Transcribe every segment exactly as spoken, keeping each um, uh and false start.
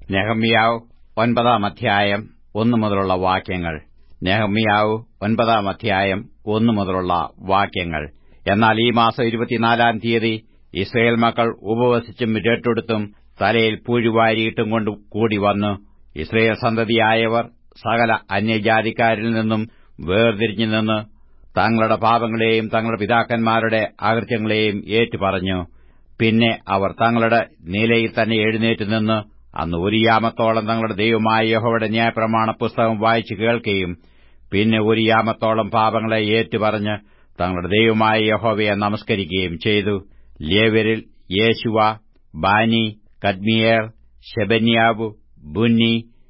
നെഹമ്യാവ് ഒൻപതാം അധ്യായം ഒന്നു മുതലുള്ള വാക്യങ്ങൾ. നെഹമ്യാവ് ഒൻപതാം അധ്യായം ഒന്നു മുതലുള്ള വാക്യങ്ങൾ. എന്നാൽ ഈ മാസം ഇരുപത്തിനാലാം തീയതി ഇസ്രയേൽ മക്കൾ ഉപവസിച്ചും രട്ടെടുത്തും തലയിൽ പൂഴുവാരിയിട്ടും കൊണ്ട് കൂടി വന്നു. ഇസ്രയേൽ സന്തതിയായവർ സകല അന്യജാതിക്കാരിൽ നിന്നും വേർതിരിഞ്ഞു നിന്ന് തങ്ങളുടെ പാപങ്ങളെയും തങ്ങളുടെ പിതാക്കന്മാരുടെ അകൃത്യങ്ങളെയും ഏറ്റുപറഞ്ഞു. പിന്നെ അവർ തങ്ങളുടെ നിലയിൽ തന്നെ എഴുന്നേറ്റ് നിന്ന് അന്ന് ഒരു യാമത്തോളം തങ്ങളുടെ ദൈവമായ യഹോവയുടെ ന്യായപ്രമാണ പുസ്തകം വായിച്ചു കേൾക്കുകയും പിന്നെ ഒരു യാമത്തോളം പാപങ്ങളെ ഏറ്റുപറഞ്ഞ് തങ്ങളുടെ ദൈവമായ യഹോവയെ നമസ്കരിക്കുകയും ചെയ്തു. ലേവ്യരിൽ Jeshua, Bani, Kadmiel, Shebaniah, Bunni,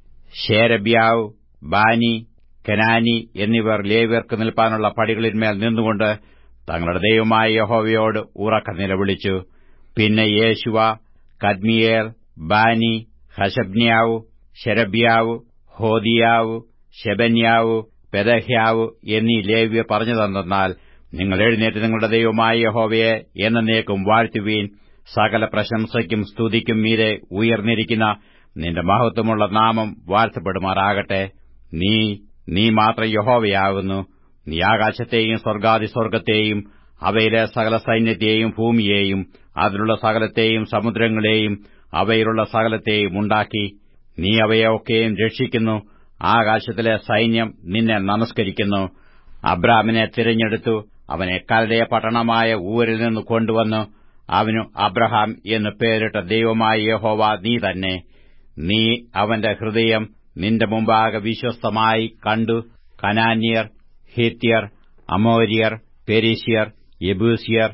Sherebiah, Bani, Chenani എന്നിവർ ലേവ്യർക്ക് നിൽപ്പാനുള്ള പടികളിന്മേൽ നിന്നുകൊണ്ട് തങ്ങളുടെ ദൈവമായ യഹോവയോട് ഉറക്കെ നിലവിളിച്ചു. പിന്നെ യേശുവ, കദ്മിയേൽ, ബാനി, ഹശബ്ന്യാവ്, ശെരബ്യാവ്, ഹോദിയാവ്, ശെബന്യാവ്, പെദഹ്യാവ് എന്നീ ലേവ്യർ പറഞ്ഞതെന്നാൽ, നിങ്ങൾ എഴുന്നേറ്റ് നിങ്ങളുടെ ദൈവമായ യഹോവയെ എന്നേക്കും വാഴ്ത്തുവീൻ. സകല പ്രശംസയ്ക്കും സ്തുതിക്കും മീതെ ഉയർന്നിരിക്കുന്ന നിന്റെ മഹത്വമുള്ള നാമം വാഴ്ത്തപ്പെടുമാറാകട്ടെ. നീ നീ മാത്രം യഹോവയാകുന്നു. നീ ആകാശത്തെയും സ്വർഗ്ഗാതിസ്വർഗ്ഗത്തെയും അവയിലെ സകല സൈന്യത്തെയും ഭൂമിയെയും അതിലുള്ള സകലത്തെയും സമുദ്രങ്ങളെയും അവയിലുള്ള സകലത്തെയും ഉണ്ടാക്കി. നീ അവയെ ഒക്കെയും രക്ഷിക്കുന്നു. ആകാശത്തിലെ സൈന്യം നിന്നെ നമസ്കരിക്കുന്നു. അബ്രാമിനെ തിരഞ്ഞെടുത്തു. അവനെ കൽദയ പട്ടണമായ ഊരിൽ നിന്ന് കൊണ്ടുവന്നു. അവനു അബ്രഹാം എന്ന് പേരിട്ട ദൈവമായ യഹോവ നീ തന്നെ. നീ അവന്റെ ഹൃദയം നിന്റെ മുമ്പാകെ വിശ്വസ്തമായി കണ്ടു. കനാന്യർ, ഹിത്യർ, അമോര്യർ, പെരിസ്യർ, യെബൂസ്യർ,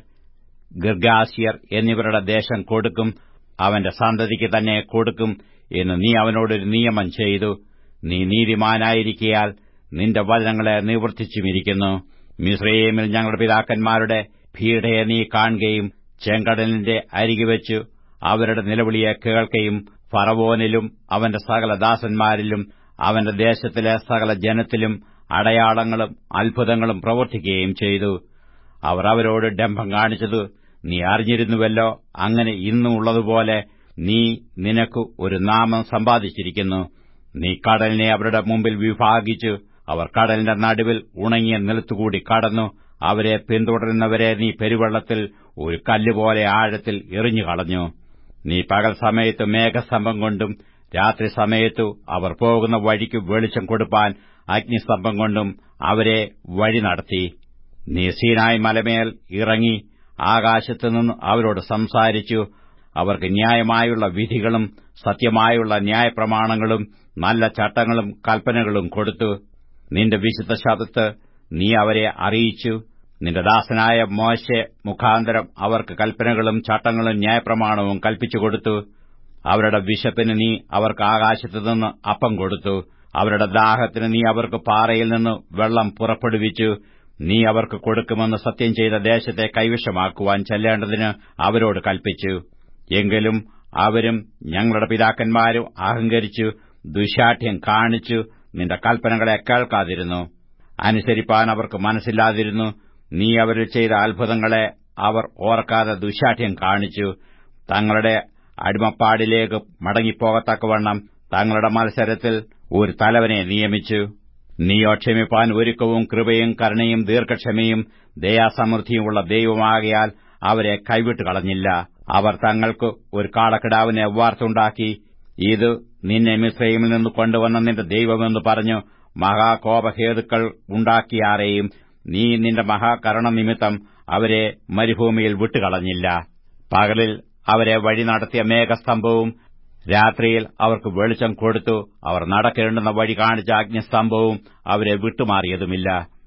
ഗിർഗാസ്യർ എന്നിവരുടെ ദേശം കൊടുക്കും. അവന്റെ സന്തതിക്ക് തന്നെ കൊടുക്കും എന്ന് നീ അവനോടൊരു നിയമം ചെയ്തു. നീ നീതിമാനായിരിക്കയാൽ നിന്റെ വചനങ്ങളെ നിവർത്തിച്ചുമിരിക്കുന്നു. മിസ്രയീമിൽ ഞങ്ങളുടെ പിതാക്കന്മാരുടെ പീഡയെ നീ കാണുകയും ചെങ്കടലിന്റെ അരികെവെച്ചു അവരുടെ നിലവിളിയെ കേൾക്കുകയും ഫറവോനിലും അവന്റെ സകല ദാസന്മാരിലും അവന്റെ ദേശത്തിലെ സകല ജനത്തിലും അടയാളങ്ങളും അത്ഭുതങ്ങളും പ്രവർത്തിക്കുകയും ചെയ്തു. അവർ അവരോട് ഡംഭം കാണിച്ചത് നീ അറിഞ്ഞിരുന്നുവല്ലോ. അങ്ങനെ ഇന്നും ഉള്ളതുപോലെ നീ നിനക്ക് ഒരു നാമം സമ്പാദിച്ചിരിക്കുന്നു. നീ കടലിനെ അവരുടെ മുമ്പിൽ വിഭാഗിച്ചു. അവർ കടലിന്റെ നടുവിൽ ഉണങ്ങിയ നിലത്തുകൂടി കടന്നു. അവരെ പിന്തുടരുന്നവരെ നീ പെരുവെള്ളത്തിൽ ഒരു കല്ലുപോലെ ആഴത്തിൽ എറിഞ്ഞുകളഞ്ഞു. നീ പകൽ സമയത്ത് മേഘസ്തംഭം കൊണ്ടും രാത്രി സമയത്തു അവർ പോകുന്ന വഴിക്ക് വെളിച്ചം കൊടുപ്പാൻ അഗ്നിസ്തംഭം കൊണ്ടും അവരെ വഴി നടത്തി. നീ സീനായ് മലമേൽ ഇറങ്ങി ആകാശത്തുനിന്ന് അവരോട് സംസാരിച്ചു. അവർക്ക് ന്യായമായുള്ള വിധികളും സത്യമായുള്ള ന്യായപ്രമാണങ്ങളും നല്ല ചട്ടങ്ങളും കൽപ്പനകളും കൊടുത്തു. നിന്റെ വിശുദ്ധ ശബ്ദത്ത് നീ അവരെ അറിയിച്ചു. നിന്റെ ദാസനായ മോശെ മുഖാന്തരം അവർക്ക് കൽപ്പനകളും ചട്ടങ്ങളും ന്യായപ്രമാണവും കൽപ്പിച്ചുകൊടുത്തു. അവരുടെ വിശപ്പിന് നീ അവർക്ക് ആകാശത്തുനിന്ന് അപ്പം കൊടുത്തു. അവരുടെ ദാഹത്തിന് നീ അവർക്ക് പാറയിൽ നിന്ന് വെള്ളം പുറപ്പെടുവിച്ചു. നീ അവർക്ക് കൊടുക്കുമെന്ന് സത്യം ചെയ്ത ദേശത്തെ കൈവശമാക്കുവാൻ ചെല്ലേണ്ടതിന് അവരോട് കൽപ്പിച്ചു. എങ്കിലും അവരും ഞങ്ങളുടെ പിതാക്കന്മാരും അഹങ്കരിച്ചു ദുശാഠ്യം കാണിച്ചു നിന്റെ കൽപ്പനകളെ കേൾക്കാതിരുന്നു. അനുസരിപ്പാൻ അവർക്ക് മനസ്സില്ലാതിരുന്നു. നീ അവരിൽ ചെയ്ത അത്ഭുതങ്ങളെ അവർ ഓർക്കാതെ ദുശാഠ്യം കാണിച്ചു. തങ്ങളുടെ അടിമപ്പാടിലേക്ക് മടങ്ങിപ്പോകത്തക്കവണ്ണം തങ്ങളുടെ മത്സരത്തിൽ ഒരു തലവനെ നിയമിച്ചു. നീയോ ക്ഷമിപ്പാൻ ഒരുക്കവും കൃപയും കരുണയും ദീർഘക്ഷമയും ദയാസമൃദ്ധിയുമുള്ള ദൈവമാകയാൽ അവരെ കൈവിട്ട് കളഞ്ഞില്ല. അവർ തങ്ങൾക്ക് ഒരു കാളക്കിടാവിനെ വാർത്തുണ്ടാക്കി. ഇത് നിന്നെ മിസ്രയീമിൽ നിന്ന് കൊണ്ടുവന്ന നിന്റെ ദൈവമെന്ന് പറഞ്ഞു മഹാകോപഹേതുക്കൾ ഉണ്ടാക്കിയാരെയും നീ നിന്റെ മഹാകരുണ നിമിത്തം അവരെ മരുഭൂമിയിൽ വിട്ടുകളഞ്ഞില്ല. പകലിൽ അവരെ വഴി നടത്തിയ മേഘസ്തംഭവും രാത്രിയിൽ അവർക്ക് വെളിച്ചം കൊടുത്തു. അവർ നടക്കേണ്ടുന്ന വഴി കാണിച്ച അഗ്നിസ്തംഭവും അവരെ വിട്ടുമാറിയതുമില്ല.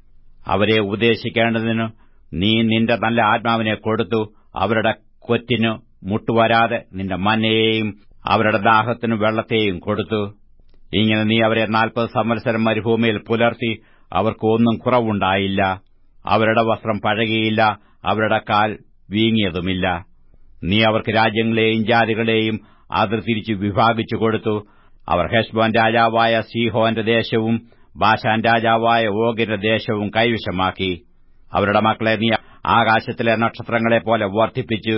അവരെ ഉപദേശിക്കേണ്ടതിന് നീ നിന്റെ നല്ല ആത്മാവിനെ കൊടുത്തു. അവരുടെ കൊറ്റിനു മുട്ടുവരാതെ നിന്റെ മന്നയെയും അവരുടെ ദാഹത്തിനു വെള്ളത്തെയും കൊടുത്തു. ഇങ്ങനെ നീ അവരെ നാൽപ്പത് സംവത്സരം മരുഭൂമിയിൽ പുലർത്തി. അവർക്ക് ഒന്നും കുറവുണ്ടായില്ല. അവരുടെ വസ്ത്രം പഴകിയില്ല. അവരുടെ കാൽ വീങ്ങിയതുമില്ല. നീ അവർക്ക് രാജ്യങ്ങളെയും ജാതികളെയും അതിർതിരിച്ച് വിഭാഗിച്ചു കൊടുത്തു. അവർ ഹെശ്ബോൻ രാജാവായ സീഹോന്റെ ദേശവും ബാശാൻ രാജാവായ ഓഗിന്റെ ദേശവും കൈവശമാക്കി. അവരുടെ മക്കളെ നീ ആകാശത്തിലെ നക്ഷത്രങ്ങളെപ്പോലെ വർദ്ധിപ്പിച്ചു.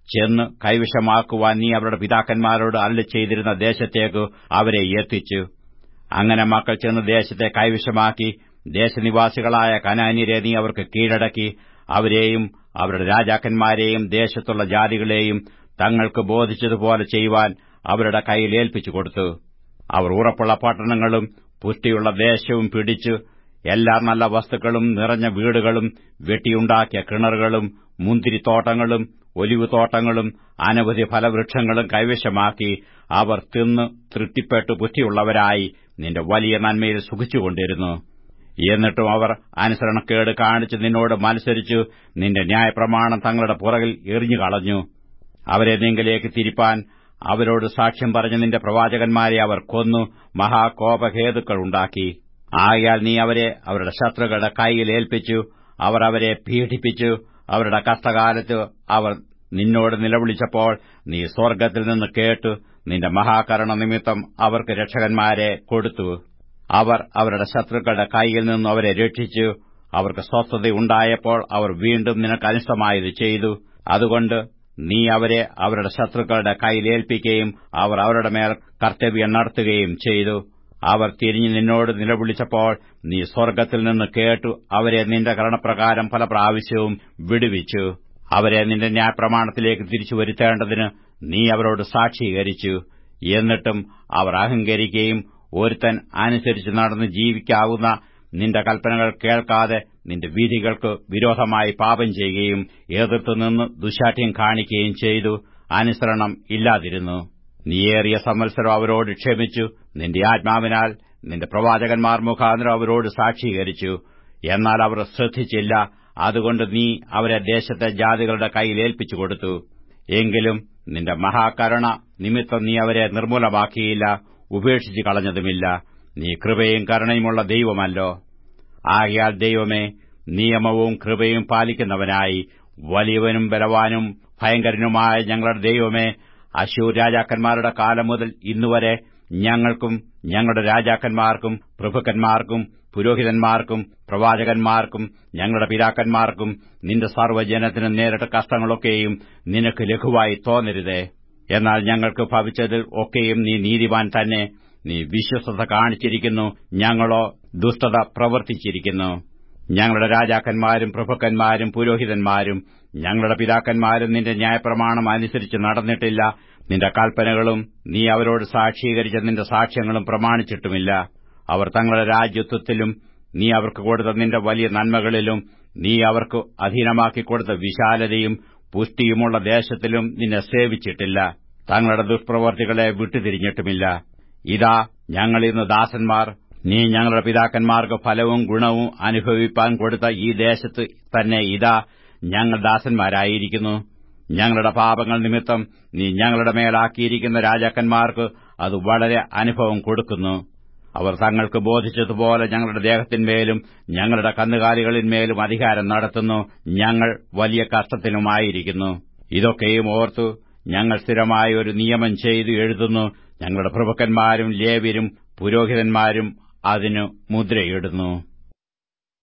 ചെന്ന് കൈവശമാക്കുവാൻ നീ അവരുടെ പിതാക്കന്മാരോട് അരുളി ചെയ്തിരുന്ന ദേശത്തേക്ക് അവരെ എത്തിച്ചു. അങ്ങനെ മക്കൾ ചെന്ന് ദേശത്തെ കൈവശമാക്കി. ദേശനിവാസികളായ കനാന്യരെ നീ അവർക്ക് കീഴടക്കി. അവരെയും അവരുടെ രാജാക്കന്മാരെയും ദേശത്തുള്ള ജാതികളെയും തങ്ങൾക്ക് ബോധിച്ചതുപോലെ ചെയ്യുവാൻ അവരുടെ കൈയിൽ ഏൽപ്പിച്ചു കൊടുത്തു. അവർ ഉറപ്പുള്ള പട്ടണങ്ങളും പുഷ്ടിയുള്ള ദേശവും പിടിച്ചു. എല്ലാ നല്ല വസ്തുക്കളും നിറഞ്ഞ വീടുകളും വെട്ടിയുണ്ടാക്കിയ കിണറുകളും മുന്തിരിത്തോട്ടങ്ങളും ഒലിവുതോട്ടങ്ങളും അനവധി ഫലവൃക്ഷങ്ങളും കൈവശമാക്കി. അവർ തിന്ന് തൃപ്തിപ്പെട്ടു പുഷ്ടിയുള്ളവരായി നിന്റെ വലിയ നന്മയിൽ സുഖിച്ചുകൊണ്ടിരുന്നു. എന്നിട്ടും അവർ അനുസരണക്കേട് കാണിച്ച് നിന്നോട് മത്സരിച്ചു നിന്റെ ന്യായപ്രമാണം തങ്ങളുടെ പുറകിൽ എറിഞ്ഞുകളഞ്ഞു. അവരെ നിങ്കലേക്ക് തിരിപ്പാൻ അവരോട് സാക്ഷ്യം പറഞ്ഞ നിന്റെ പ്രവാചകന്മാരെ അവർ കൊന്നു മഹാകോപഹേതുക്കൾ ഉണ്ടാക്കി. ആകയാൽ നീ അവരെ അവരുടെ ശത്രുക്കളുടെ കൈയിൽ ഏൽപ്പിച്ചു. അവർ അവരെ പീഡിപ്പിച്ചു. അവരുടെ കഷ്ടകാലത്ത് അവർ നിന്നോട് നിലവിളിച്ചപ്പോൾ നീ സ്വർഗ്ഗത്തിൽ നിന്ന് കേട്ടു നിന്റെ മഹാകരുണ നിമിത്തം അവർക്ക് രക്ഷകന്മാരെ കൊടുത്തു. അവർ അവരുടെ ശത്രുക്കളുടെ കൈയിൽ നിന്നും അവരെ രക്ഷിച്ചു. അവർക്ക് സ്വസ്ഥതയുണ്ടായപ്പോൾ അവർ വീണ്ടും നിനക്ക് അനിഷ്ടമായത് ചെയ്തു. അതുകൊണ്ട് നീ അവരെ അവരുടെ ശത്രുക്കളുടെ കൈയിൽ ഏൽപ്പിക്കുകയും അവർ അവരുടെ മേൽ കർത്തവ്യം നടത്തുകയും ചെയ്തു. അവർ തിരിഞ്ഞ് നിന്നോട് നിലവിളിച്ചപ്പോൾ നീ സ്വർഗ്ഗത്തിൽ നിന്ന് കേട്ടു അവരെ നിന്റെ കരുണപ്രകാരം പല പ്രാവശ്യവും വിടുവിച്ചു. അവരെ നിന്റെ ന്യായപ്രമാണത്തിലേക്ക് തിരിച്ചു വരുത്തേണ്ടതിന് നീ അവരോട് സാക്ഷീകരിച്ചു. എന്നിട്ടും അവർ അഹങ്കരിക്കുകയും ഒരുത്തൻ അനുസരിച്ച് നടന്ന് ജീവിക്കാവുന്ന നിന്റെ കൽപ്പനകൾ കേൾക്കാതെ നിന്റെ വിധികൾക്ക് വിരോധമായി പാപം ചെയ്യുകയും എതിർത്തുനിന്ന് ദുശ്ശാഠ്യം കാണിക്കുകയും ചെയ്തു. അനുസരണം ഇല്ലാതിരുന്നു. നീയേറിയ സംവത്സരം അവരോട് ക്ഷമിച്ചു. നിന്റെ ആത്മാവിനാൽ നിന്റെ പ്രവാചകന്മാർ മുഖാന്തരം അവരോട് സാക്ഷീകരിച്ചു. എന്നാൽ അവർ ശ്രദ്ധിച്ചില്ല. അതുകൊണ്ട് നീ അവരെ ദേശത്തെ ജാതികളുടെ കൈയിൽ ഏൽപ്പിച്ചു കൊടുത്തു. എങ്കിലും നിന്റെ മഹാകരുണ നിമിത്തം നീ അവരെ നിർമ്മൂലമാക്കിയില്ല, ഉപേക്ഷിച്ചു കളഞ്ഞതുമില്ല. നീ കൃപയും കരുണയുമുള്ള ദൈവമല്ലോ. ആകയാൽ ദൈവമേ, നിയമവും കൃപയും പാലിക്കുന്നവനായി വലിയവനും ബലവാനും ഭയങ്കരനുമായ ഞങ്ങളുടെ ദൈവമേ, അശ്ശൂർ രാജാക്കന്മാരുടെ കാലം മുതൽ ഇന്നുവരെ ഞങ്ങൾക്കും ഞങ്ങളുടെ രാജാക്കന്മാർക്കും പ്രഭുക്കന്മാർക്കും പുരോഹിതന്മാർക്കും പ്രവാചകന്മാർക്കും ഞങ്ങളുടെ പിതാക്കന്മാർക്കും നിന്റെ സർവ്വജനത്തിനും നേരിട്ട കഷ്ടങ്ങളൊക്കെയും നിനക്ക് ലഘുവായി തോന്നരുതേ. എന്നാൽ ഞങ്ങൾക്ക് ഭവിച്ചതിൽ ഒക്കെയും നീ നീതിമാൻ തന്നെ. നീ വിശ്വസ്തത കാണിച്ചിരിക്കുന്നു, ഞങ്ങളോ ദുഷ്ടത പ്രവർത്തിച്ചിരിക്കുന്നു. ഞങ്ങളുടെ രാജാക്കന്മാരും പ്രഭുക്കന്മാരും പുരോഹിതന്മാരും ഞങ്ങളുടെ പിതാക്കന്മാരും നിന്റെ ന്യായപ്രമാണം അനുസരിച്ച് നടന്നിട്ടില്ല. നിന്റെ കൽപ്പനകളും നീ അവരോട് സാക്ഷീകരിച്ച നിന്റെ സാക്ഷ്യങ്ങളും പ്രമാണിച്ചിട്ടുമില്ല. അവർ തങ്ങളുടെ രാജ്യത്വത്തിലും നീ അവർക്ക് കൊടുത്ത നിന്റെ വലിയ നന്മകളിലും നീ അവർക്ക് അധീനമാക്കിക്കൊടുത്ത വിശാലതയും പുഷ്ടിയുമുള്ള ദേശത്തിലും നിന്നെ സേവിച്ചിട്ടില്ല. തങ്ങളുടെ ദുഷ്പ്രവർത്തികളെ വിട്ടുതിരിഞ്ഞിട്ടുമില്ല. ഇതാ, ഞങ്ങളിന്ന് ദാസന്മാർ. നീ ഞങ്ങളുടെ പിതാക്കന്മാർക്ക് ഫലവും ഗുണവും അനുഭവിപ്പാൻ കൊടുത്ത ഈ ദേശത്ത് തന്നെ ഇതാ ഞങ്ങൾ ദാസന്മാരായിരിക്കുന്നു. ഞങ്ങളുടെ പാപങ്ങൾ നിമിത്തം നീ ഞങ്ങളുടെ മേലാക്കിയിരിക്കുന്ന രാജാക്കന്മാർക്ക് അത് വളരെ അനുഭവം കൊടുക്കുന്നു. അവർ തങ്ങൾക്ക് ബോധിച്ചതുപോലെ ഞങ്ങളുടെ ദേഹത്തിന്മേലും ഞങ്ങളുടെ കന്നുകാലികളിന്മേലും അധികാരം നടത്തുന്നു. ഞങ്ങൾ വലിയ കഷ്ടത്തിലുമായിരിക്കുന്നു. ഇതൊക്കെയും ഓർത്തു ഞങ്ങൾ സ്ഥിരമായി ഒരു നിയമം ചെയ്തു എഴുതുന്നു. ഞങ്ങളുടെ പ്രഭുക്കന്മാരും ലേവ്യരും പുരോഹിതന്മാരും അതിനു മുദ്രയിടുന്നു.